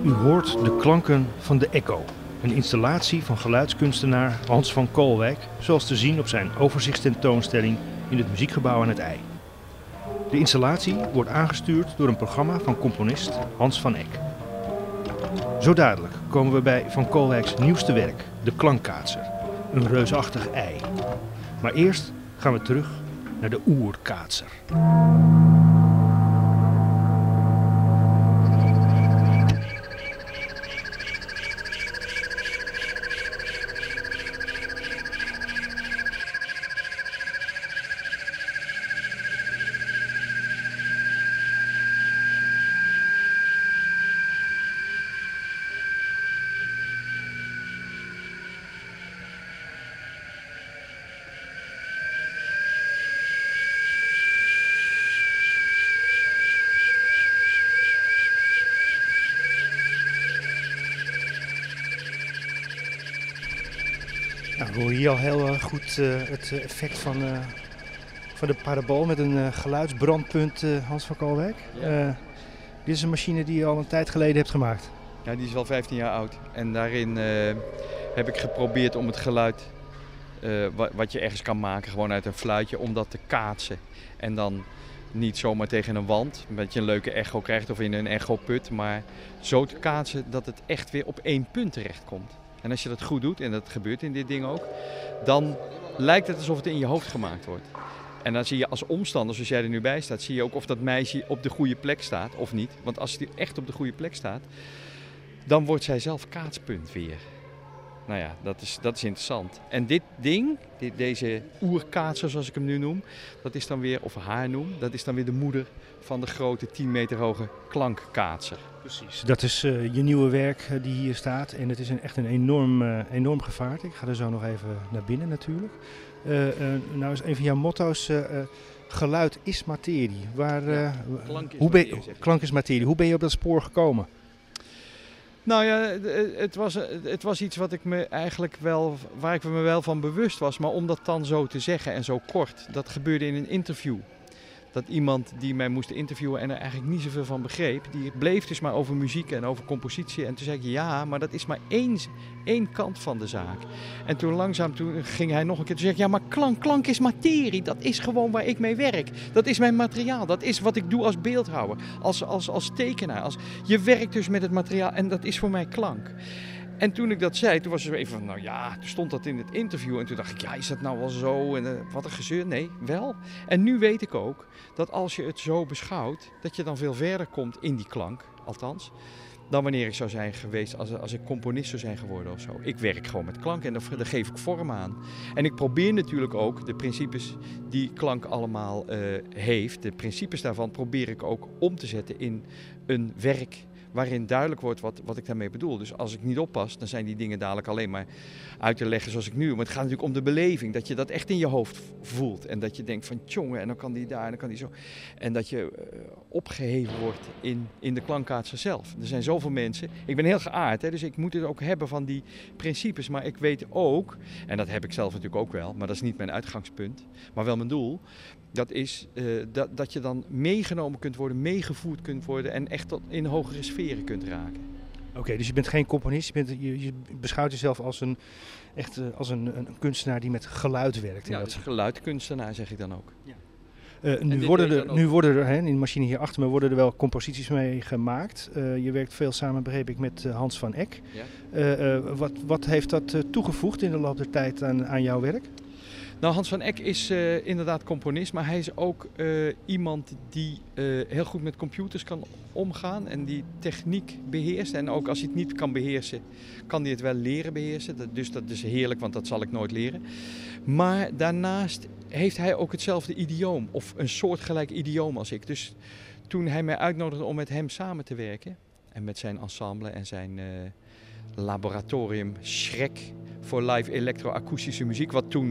U hoort de klanken van de Echo, een installatie van geluidskunstenaar Hans van Koolwijk, zoals te zien op zijn overzichtstentoonstelling in het Muziekgebouw aan het IJ. De installatie wordt aangestuurd door een programma van componist Hans van Eck. Zo dadelijk komen we bij Van Koolwijks nieuwste werk, de Klankkaatser, een reusachtig ei. Maar eerst gaan we terug naar de oerkaatser. Nou, we horen hier al heel goed het effect van de parabool met een geluidsbrandpunt, Hans van Koolwijk. Ja. Dit is een machine die je al een tijd geleden hebt gemaakt. Ja, die is al 15 jaar oud. En daarin heb ik geprobeerd om het geluid wat je ergens kan maken, gewoon uit een fluitje, om dat te kaatsen. En dan niet zomaar tegen een wand, dat je een leuke echo krijgt of in een echoput, maar zo te kaatsen dat het echt weer op één punt terechtkomt. En als je dat goed doet, en dat gebeurt in dit ding ook, dan lijkt het alsof het in je hoofd gemaakt wordt. En dan zie je als omstander, zoals jij er nu bij staat, zie je ook of dat meisje op de goede plek staat of niet. Want als die echt op de goede plek staat, dan wordt zij zelf kaatspunt weer. Nou ja, dat is interessant. En dit ding, deze oerkaatser zoals ik hem nu noem, dat is dan weer, of haar noem, dat is dan weer de moeder van de grote 10 meter hoge klankkaatser. Precies. Dat is je nieuwe werk die hier staat en het is echt een enorm gevaarte. Ik ga er zo nog even naar binnen natuurlijk. Nou is een van jouw motto's, geluid is materie. Klank is materie. Hoe ben je op dat spoor gekomen? Nou ja, het was iets wat ik me eigenlijk waar ik me wel van bewust was. Maar om dat dan zo te zeggen en zo kort, dat gebeurde in een interview. Dat iemand die mij moest interviewen en er eigenlijk niet zoveel van begreep, die bleef dus maar over muziek en over compositie. En toen zei ik, ja, maar dat is maar één kant van de zaak. En toen ging hij nog een keer, toen zei ik, ja, maar klank is materie. Dat is gewoon waar ik mee werk. Dat is mijn materiaal. Dat is wat ik doe als beeldhouwer, als tekenaar. Je werkt dus met het materiaal en dat is voor mij klank. En toen ik dat zei, toen was er even van, nou ja, toen stond dat in het interview. En toen dacht ik, ja, is dat nou wel zo? En wat een gezeur. Nee, wel. En nu weet ik ook dat als je het zo beschouwt, dat je dan veel verder komt in die klank, althans, dan wanneer ik zou zijn geweest als ik componist zou zijn geworden of zo. Ik werk gewoon met klank en daar geef ik vorm aan. En ik probeer natuurlijk ook de principes die klank allemaal heeft, de principes daarvan probeer ik ook om te zetten in een werk waarin duidelijk wordt wat ik daarmee bedoel. Dus als ik niet oppas, dan zijn die dingen dadelijk alleen maar uit te leggen zoals ik nu. Maar het gaat natuurlijk om de beleving, dat je dat echt in je hoofd voelt. En dat je denkt van tjonge, en dan kan die daar, en dan kan die zo. En dat je opgeheven wordt in de klankkaatser zelf. Er zijn zoveel mensen. Ik ben heel geaard, hè, dus ik moet het ook hebben van die principes. Maar ik weet ook, en dat heb ik zelf natuurlijk ook wel, maar dat is niet mijn uitgangspunt, maar wel mijn doel. Dat is dat je dan meegenomen kunt worden, meegevoerd kunt worden en echt tot in hogere sferen kunt raken. Oké, dus je bent geen componist, je beschouwt jezelf als een kunstenaar die met geluid werkt. Ja, dat is een geluidkunstenaar, zeg ik dan ook. Ja. Nu worden er, in de machine hier achter me, worden er wel composities mee gemaakt. Je werkt veel samen, begreep ik, met Hans van Eck. Ja. Wat heeft dat toegevoegd in de loop der tijd aan jouw werk? Nou, Hans van Eck is inderdaad componist, maar hij is ook iemand die heel goed met computers kan omgaan en die techniek beheerst. En ook als hij het niet kan beheersen, kan hij het wel leren beheersen. Dus dat is heerlijk, want dat zal ik nooit leren. Maar daarnaast heeft hij ook hetzelfde idioom, of een soortgelijk idioom als ik. Dus toen hij mij uitnodigde om met hem samen te werken, en met zijn ensemble en zijn laboratorium Schrek voor live elektroakoestische muziek, wat toen,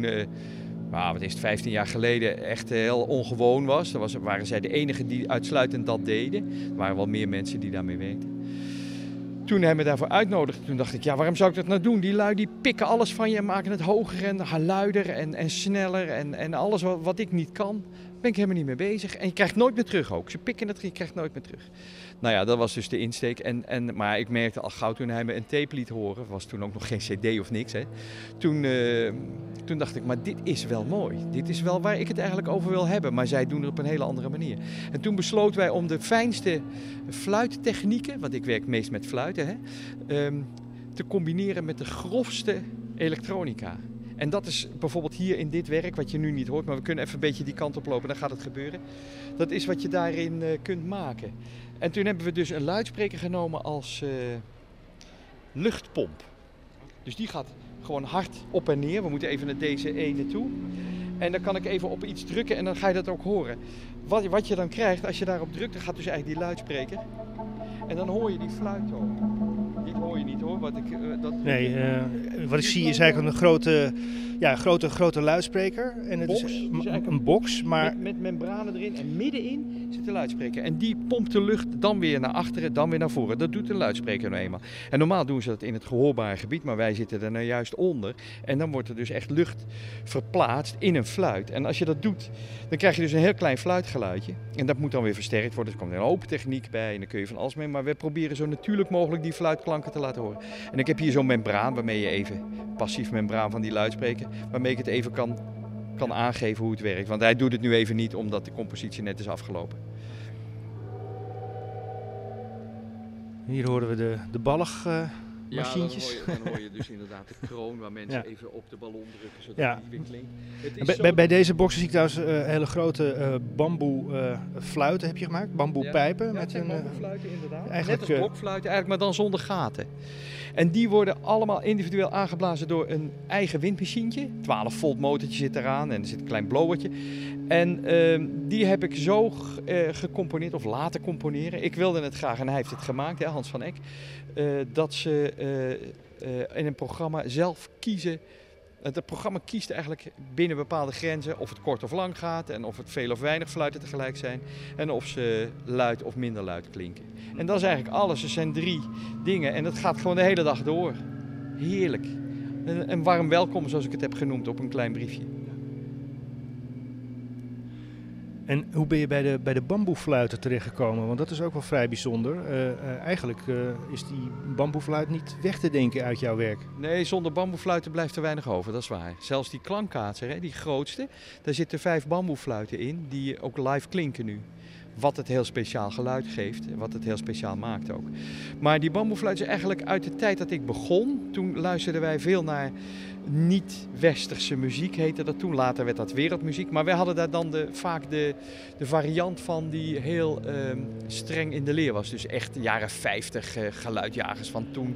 15 jaar geleden, echt heel ongewoon was. Waren zij de enigen die uitsluitend dat deden. Er waren wel meer mensen die daarmee werkten. Toen hij me daarvoor uitnodigde, toen dacht ik, ja, waarom zou ik dat nou doen? Die lui die pikken alles van je en maken het hoger en luider en sneller en alles wat ik niet kan. ben ik helemaal niet mee bezig. En je krijgt nooit meer terug ook. Ze pikken het, je krijgt nooit meer terug. Nou ja, dat was dus de insteek. Maar ik merkte al gauw toen hij me een tape liet horen, was toen ook nog geen cd of niks. Hè. Toen dacht ik, maar dit is wel mooi. Dit is wel waar ik het eigenlijk over wil hebben. Maar zij doen het op een hele andere manier. En toen besloten wij om de fijnste fluittechnieken, want ik werk meest met fluiten, hè, te combineren met de grofste elektronica. En dat is bijvoorbeeld hier in dit werk, wat je nu niet hoort, maar we kunnen even een beetje die kant op lopen, dan gaat het gebeuren. Dat is wat je daarin kunt maken. En toen hebben we dus een luidspreker genomen als luchtpomp. Dus die gaat gewoon hard op en neer. We moeten even naar deze ene toe. En dan kan ik even op iets drukken en dan ga je dat ook horen. Wat je dan krijgt, als je daarop drukt, dan gaat dus eigenlijk die luidspreker. En dan hoor je die fluittoon. Dit hoor je niet hoor. Wat ik zie is eigenlijk een grote luidspreker. En het box, is dus een box, maar met membranen erin. En middenin zit de luidspreker. En die pompt de lucht dan weer naar achteren, dan weer naar voren. Dat doet de luidspreker nou eenmaal. En normaal doen ze dat in het gehoorbare gebied, maar wij zitten er nou juist onder. En dan wordt er dus echt lucht verplaatst in een fluit. En als je dat doet, dan krijg je dus een heel klein fluitgeluidje. En dat moet dan weer versterkt worden. Er komt een open techniek bij en dan kun je van alles mee. Maar we proberen zo natuurlijk mogelijk die fluitklanken te laten horen. En ik heb hier zo'n membraan waarmee je even, passief membraan van die luidspreker, waarmee ik het even kan aangeven hoe het werkt. Want hij doet het nu even niet omdat de compositie net is afgelopen. hier horen we de ballig machientjes. Ja, dan hoor je dus inderdaad de kroon waar mensen even op de ballon drukken zodat die weer klinkt. Bij deze boxen zie ik trouwens hele grote bamboe fluiten heb je gemaakt, bamboepijpen. Ja, het zijn bamboefluiten inderdaad. Eigenlijk, net als blokfluiten, eigenlijk, maar dan zonder gaten. En die worden allemaal individueel aangeblazen door een eigen windmachientje. 12 volt motortje zit eraan en er zit een klein blowertje. En die heb ik zo gecomponeerd of laten componeren. Ik wilde het graag en hij heeft het gemaakt, ja, Hans van Eck. Dat ze in een programma zelf kiezen. Het programma kiest eigenlijk binnen bepaalde grenzen of het kort of lang gaat. En of het veel of weinig fluiten tegelijk zijn. En of ze luid of minder luid klinken. En dat is eigenlijk alles. Er zijn 3 dingen en dat gaat gewoon de hele dag door. Heerlijk. Een warm welkom zoals ik het heb genoemd op een klein briefje. En hoe ben je bij de bamboefluiten terechtgekomen? Want dat is ook wel vrij bijzonder. Eigenlijk is die bamboefluit niet weg te denken uit jouw werk. Nee, zonder bamboefluiten blijft er weinig over, dat is waar. Zelfs die klankkaatser, die grootste, daar zitten 5 bamboefluiten in die ook live klinken nu. Wat het heel speciaal geluid geeft, wat het heel speciaal maakt ook. Maar die bamboefluit is eigenlijk uit de tijd dat ik begon. Toen luisterden wij veel naar niet-westerse muziek, heette dat toen. Later werd dat wereldmuziek. Maar wij hadden daar dan vaak de variant van die heel streng in de leer was. Dus echt jaren 50 geluidjagers van toen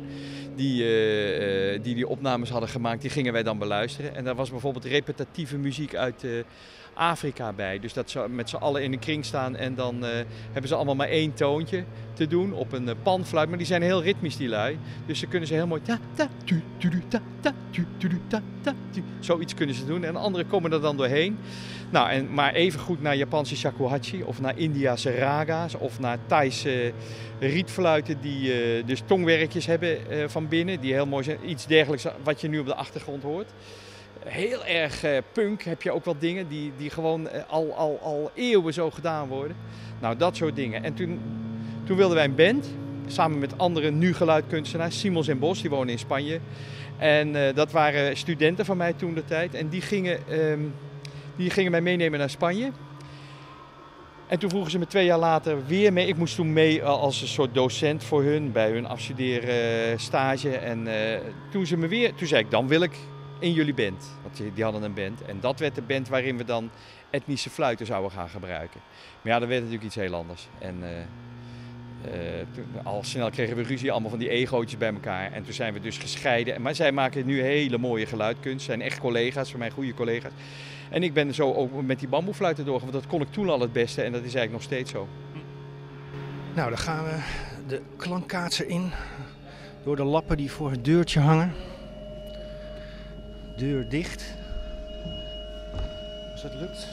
die opnames hadden gemaakt, die gingen wij dan beluisteren. En daar was bijvoorbeeld repetitieve muziek uit Afrika bij. Dus dat ze met z'n allen in een kring staan en dan hebben ze allemaal maar 1 toontje te doen op een panfluit. Maar die zijn heel ritmisch, die lui. Dus ze kunnen ze heel mooi zoiets kunnen ze doen. En anderen komen er dan doorheen. Nou, maar even goed naar Japanse shakuhachi of naar Indiase raga's of naar Thaise rietfluiten die dus tongwerkjes hebben van binnen. Die heel mooi zijn. Iets dergelijks wat je nu op de achtergrond hoort. Heel erg punk heb je ook wat dingen die gewoon al eeuwen zo gedaan worden. Nou, dat soort dingen. En toen wilden wij een band, samen met andere nu-geluidkunstenaars, Simons en Bos, die wonen in Spanje. En dat waren studenten van mij toen de tijd. En die gingen mij meenemen naar Spanje. En toen vroegen ze me 2 jaar later weer mee. Ik moest toen mee als een soort docent voor hun, bij hun afstudeerstage. En toen zei ik, dan wil ik in jullie band. Want die hadden een band. En dat werd de band waarin we dan etnische fluiten zouden gaan gebruiken. Maar ja, dat werd natuurlijk iets heel anders. En al snel kregen we ruzie, allemaal van die egootjes bij elkaar. En toen zijn we dus gescheiden. Maar zij maken nu hele mooie geluidkunst. Zijn echt collega's, voor mij goede collega's. En ik ben zo ook met die bamboefluiten doorgegaan. Want dat kon ik toen al het beste en dat is eigenlijk nog steeds zo. Nou, dan gaan we de klankkaatser in. Door de lappen die voor het deurtje hangen. Deur dicht. Als dat lukt.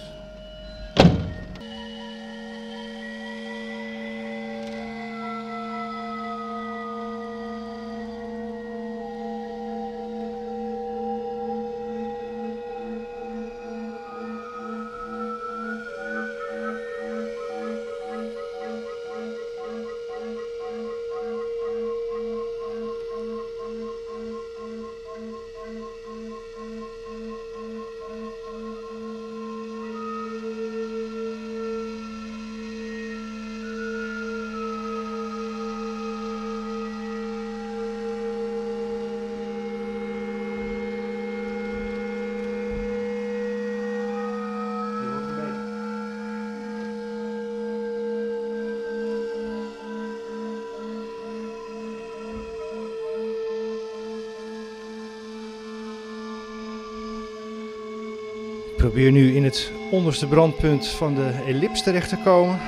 probeer nu in het onderste brandpunt van de ellips terecht te komen.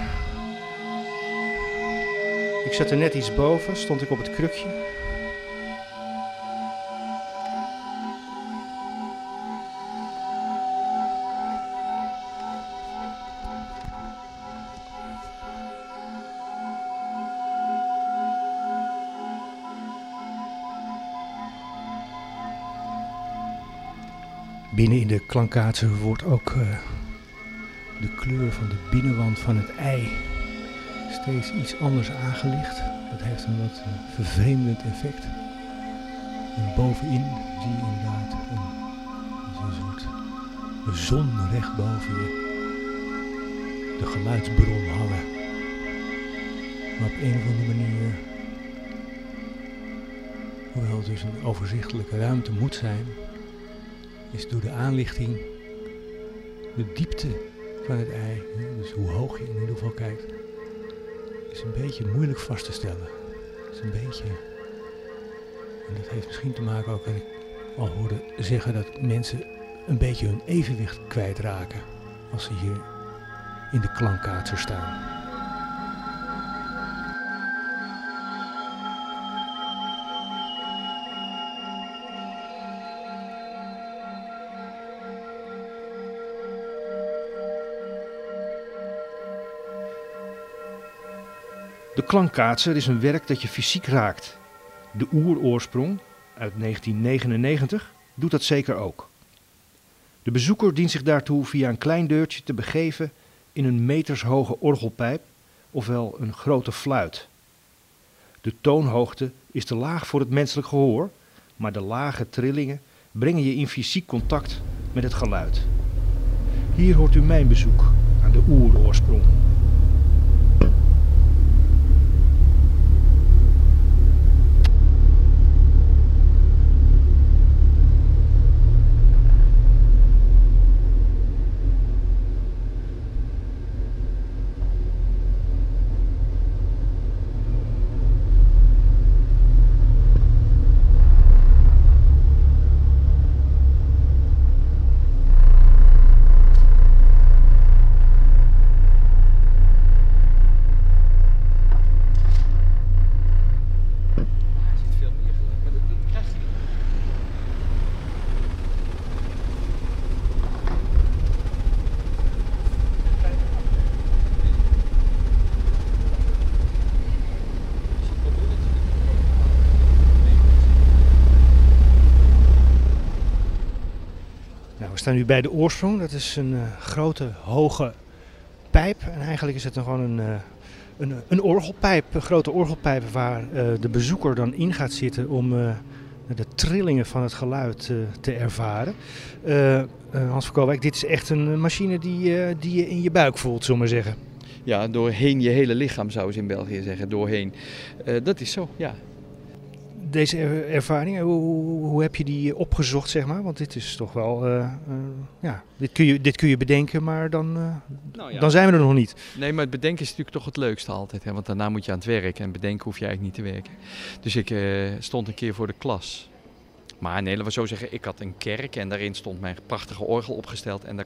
Ik zat er net iets boven, stond ik op het krukje. Binnen in de klankkaatsen wordt ook de kleur van de binnenwand van het ei steeds iets anders aangelicht. Dat heeft een wat vervreemdend effect. En bovenin zie je inderdaad een soort zon recht boven je de geluidsbron hangen. Maar op een of andere manier, hoewel het dus een overzichtelijke ruimte moet zijn, is door de aanlichting de diepte van het ei, dus hoe hoog je in ieder geval kijkt, is een beetje moeilijk vast te stellen. Het is een beetje, en dat heeft misschien te maken ook, dat ik al hoorde zeggen dat mensen een beetje hun evenwicht kwijtraken als ze hier in de klankkaatser staan. De klankkaatser is een werk dat je fysiek raakt. De oeroorsprong uit 1999 doet dat zeker ook. De bezoeker dient zich daartoe via een klein deurtje te begeven in een metershoge orgelpijp, ofwel een grote fluit. De toonhoogte is te laag voor het menselijk gehoor, maar de lage trillingen brengen je in fysiek contact met het geluid. Hier hoort u mijn bezoek aan de oeroorsprong. We staan nu bij de oorsprong. Dat is een grote, hoge pijp. En eigenlijk is het dan gewoon een orgelpijp, een grote orgelpijp waar de bezoeker dan in gaat zitten om de trillingen van het geluid te ervaren. Hans van Koolwijk, dit is echt een machine die je in je buik voelt, zullen we maar zeggen. Ja, doorheen je hele lichaam zouden ze in België zeggen, doorheen. Dat is zo, ja. Deze ervaring, hoe heb je die opgezocht, zeg maar? Want dit is toch wel, ja, dit kun je bedenken, maar dan zijn we er nog niet. Nee, maar het bedenken is natuurlijk toch het leukste altijd, hè? Want daarna moet je aan het werk en bedenken hoef je eigenlijk niet te werken. Dus ik stond een keer voor de klas. Maar nee, laten we zo zeggen, ik had een kerk en daarin stond mijn prachtige orgel opgesteld en daar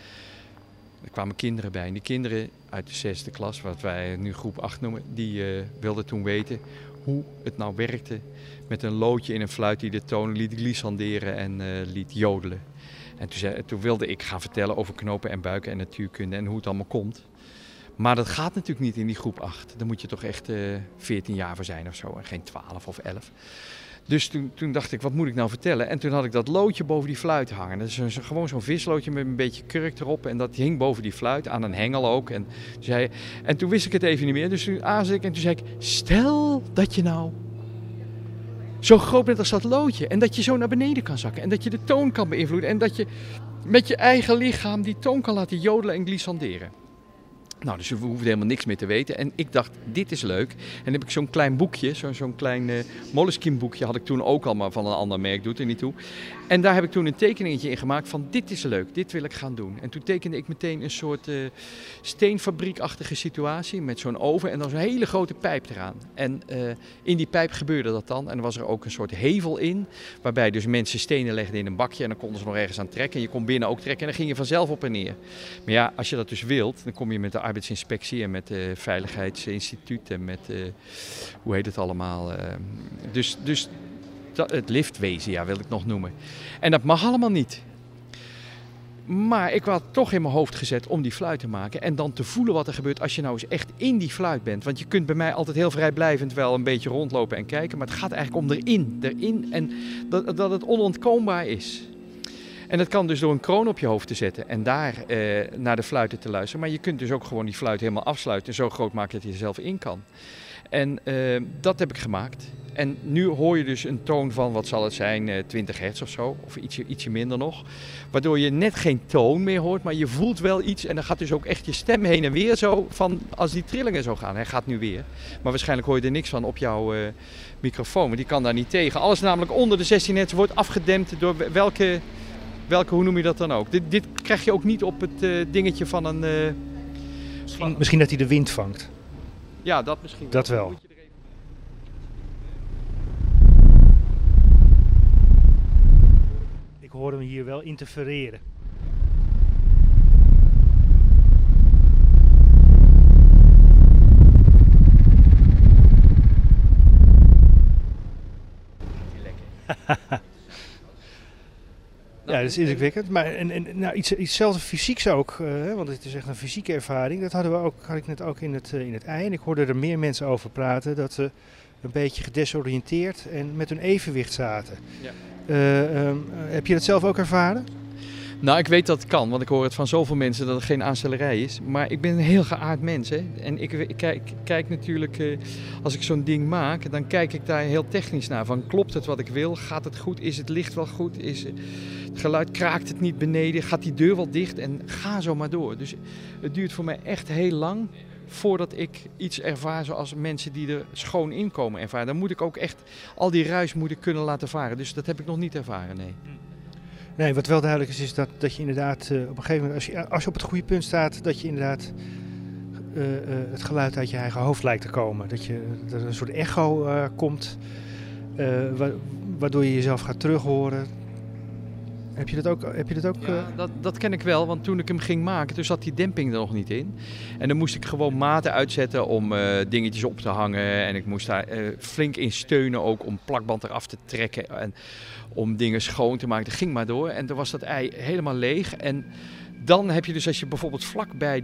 kwamen kinderen bij. En die kinderen uit de 6e klas, wat wij nu groep 8 noemen, die wilden toen weten hoe het nou werkte met een loodje in een fluit die de tonen liet glissanderen en liet jodelen. En toen wilde ik gaan vertellen over knopen en buiken en natuurkunde en hoe het allemaal komt. Maar dat gaat natuurlijk niet in die groep 8. Daar moet je toch echt 14 jaar voor zijn of zo en geen 12 of 11. Dus toen dacht ik, wat moet ik nou vertellen? En toen had ik dat loodje boven die fluit hangen. Dat is gewoon zo'n visloodje met een beetje kurk erop. En dat hing boven die fluit, aan een hengel ook. En toen wist ik het even niet meer. Dus toen aarzelde ik en toen zei ik, stel dat je nou zo groot bent als dat loodje. En dat je zo naar beneden kan zakken. En dat je de toon kan beïnvloeden. En dat je met je eigen lichaam die toon kan laten jodelen en glissanderen. Nou, dus we hoefden helemaal niks meer te weten. En ik dacht, dit is leuk. En dan heb ik zo'n klein boekje, zo'n klein Moleskine boekje had ik toen ook al, maar van een ander merk, doet er niet toe. En daar heb ik toen een tekeningetje in gemaakt van dit is leuk, dit wil ik gaan doen. En toen tekende ik meteen een soort steenfabriekachtige situatie met zo'n oven en dan zo'n hele grote pijp eraan. En in die pijp gebeurde dat dan. En er was er ook een soort hevel in, waarbij dus mensen stenen legden in een bakje en dan konden ze nog ergens aan trekken. En je kon binnen ook trekken en dan ging je vanzelf op en neer. Maar ja, als je dat dus wilt, dan kom je met de arbeidsinspectie en met het Veiligheidsinstituut en met, hoe heet het allemaal, dus het liftwezen, ja, wil ik nog noemen. En dat mag allemaal niet. Maar ik had toch in mijn hoofd gezet om die fluit te maken en dan te voelen wat er gebeurt als je nou eens echt in die fluit bent. Want je kunt bij mij altijd heel vrijblijvend wel een beetje rondlopen en kijken, maar het gaat eigenlijk om erin en dat het onontkoombaar is. En dat kan dus door een kroon op je hoofd te zetten en daar naar de fluiten te luisteren. Maar je kunt dus ook gewoon die fluit helemaal afsluiten en zo groot maken dat je er zelf in kan. En dat heb ik gemaakt. En nu hoor je dus een toon van, wat zal het zijn, 20 hertz of zo, of ietsje minder nog. Waardoor je net geen toon meer hoort, maar je voelt wel iets. En dan gaat dus ook echt je stem heen en weer zo, van als die trillingen zo gaan. Hij gaat nu weer. Maar waarschijnlijk hoor je er niks van op jouw microfoon, maar die kan daar niet tegen. Alles namelijk onder de 16 hertz wordt afgedempt door welke, hoe noem je dat dan ook? Dit krijg je ook niet op het dingetje van een... Misschien dat hij de wind vangt. Ja, dat misschien. Dat wel. Ik hoor hem hier wel interfereren. Lekker. Ja, dat is indrukwekkend. Maar nou, hetzelfde fysieks ook, want het is echt een fysieke ervaring. Dat had ik net ook in het ei. En ik hoorde er meer mensen over praten dat ze een beetje gedesoriënteerd en met hun evenwicht zaten. Ja. Heb je dat zelf ook ervaren? Nou, ik weet dat het kan, want ik hoor het van zoveel mensen dat het geen aanstellerij is. Maar ik ben een heel geaard mens, hè. En ik kijk natuurlijk, als ik zo'n ding maak, dan kijk ik daar heel technisch naar. Van, klopt het wat ik wil? Gaat het goed? Is het licht wel goed? Is het geluid, kraakt het niet beneden? Gaat die deur wel dicht? En ga zo maar door. Dus het duurt voor mij echt heel lang voordat ik iets ervaar zoals mensen die er schoon in komen ervaren. Dan moet ik ook echt al die ruis moeten kunnen laten varen. Dus dat heb ik nog niet ervaren, nee. Nee, wat wel duidelijk is dat je inderdaad op een gegeven moment, als je op het goede punt staat, dat je inderdaad het geluid uit je eigen hoofd lijkt te komen. Dat er een soort echo komt, waardoor je jezelf gaat terughoren. Heb je dat ook? Ja, dat ken ik wel, want toen ik hem ging maken, toen zat die demping er nog niet in. En dan moest ik gewoon maten uitzetten om dingetjes op te hangen. En ik moest daar flink in steunen ook om plakband eraf te trekken en om dingen schoon te maken. Dat ging maar door en toen was dat ei helemaal leeg. En dan heb je dus, als je bijvoorbeeld vlak bij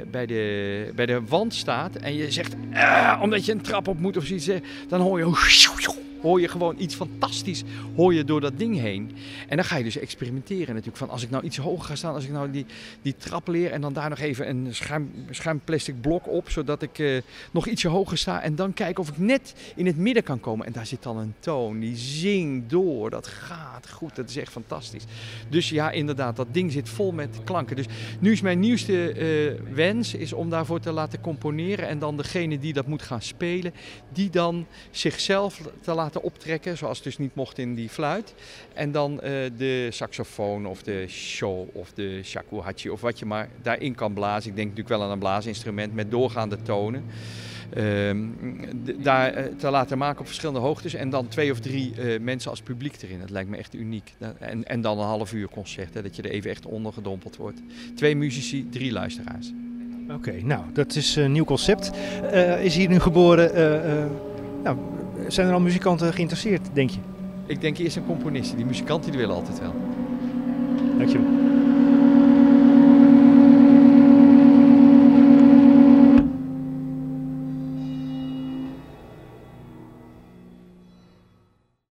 de wand staat en je zegt, omdat je een trap op moet of zoiets, dan hoor je gewoon iets fantastisch door dat ding heen. En dan ga je dus experimenteren natuurlijk. Van als ik nou iets hoger ga staan, als ik nou die trap leer en dan daar nog even een schuim plastic blok op, zodat ik nog ietsje hoger sta. En dan kijken of ik net in het midden kan komen. En daar zit dan een toon, die zingt door. Dat gaat goed, dat is echt fantastisch. Dus ja, inderdaad, dat ding zit vol met klanken. Dus nu is mijn nieuwste wens is om daarvoor te laten componeren. En dan degene die dat moet gaan spelen, die dan zichzelf te laten optrekken, zoals het dus niet mocht in die fluit. En dan de saxofoon of de sho of de shakuhachi of wat je maar daarin kan blazen. Ik denk natuurlijk wel aan een blaasinstrument met doorgaande tonen. Daar te laten maken op verschillende hoogtes en dan 2 of 3 mensen als publiek erin. Dat lijkt me echt uniek. En dan een half uur concert, hè, dat je er even echt ondergedompeld wordt. 2 muzici, 3 luisteraars. Oké, nou, dat is een nieuw concept. Is hier nu geboren. Zijn er al muzikanten geïnteresseerd, denk je? Ik denk eerst aan componisten. Die muzikanten die willen altijd wel. Dankjewel.